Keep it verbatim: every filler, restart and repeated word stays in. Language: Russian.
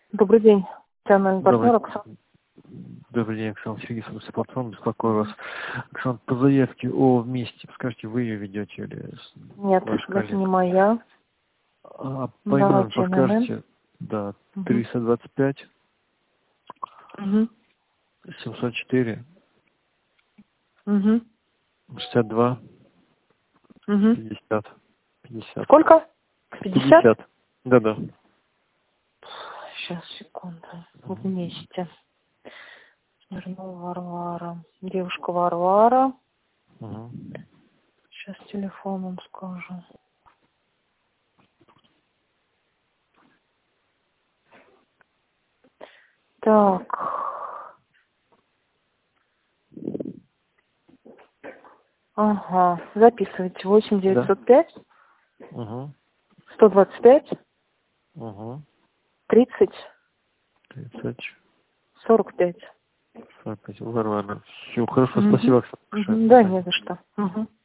Добрый день, национальный партнер Добрый, Оксана. добрый день, Оксана Сергеевна, Саппортфон, беспокою вас. Оксана, по заявке о вместе, скажите, вы ее ведете или с- Нет, ваш это не коллега? моя. А по именам Давайте эн эн эн. подскажете? Да, Угу. триста двадцать пять, Угу. семьсот четыре, Угу. шестьдесят два, Угу. пятьдесят, пятьдесят, Сколько? Пятьдесят? пятьдесят. Да-да. Сейчас, секунду. Вместе. Вернула Варвара. Девушка Варвара. Угу. Сейчас телефон вам скажу. Так. Ага. Записывайте. восемь Да. девятьсот пять Угу. сто двадцать пять Угу. тридцать тридцать, сорок пять. сорок пять. Варвара. Все, хорошо, Угу. спасибо, Оксана. Угу. Большое. До Да, свидания. не за что. Угу.